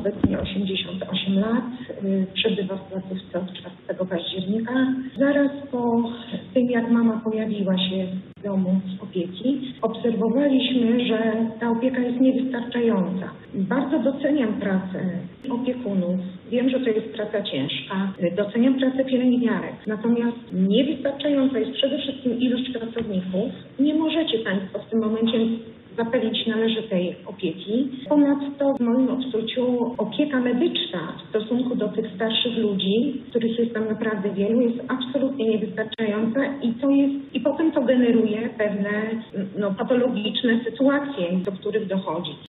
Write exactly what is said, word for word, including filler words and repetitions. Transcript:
obecnie osiemdziesiąt osiem lat, przebywa w placówce od czwartego października. Zaraz po tym, jak mama pojawiła się w domu z opieki, obserwowaliśmy, że ta opieka jest niewystarczająca. Bardzo doceniam pracę opiekunów. Wiem, że to jest praca ciężka. Doceniam pracę pielęgniarek. Natomiast niewystarczająca jest przede wszystkim ilość pracowników. Nie możecie Państwo w tym momencie zapewnić należytej opieki. Ponadto w moim odczuciu opieka medyczna w stosunku do tych starszych ludzi, których jest tam naprawdę wielu, jest absolutnie niewystarczająca i to jest, i potem to generuje pewne no, patologiczne sytuacje, do których dochodzi.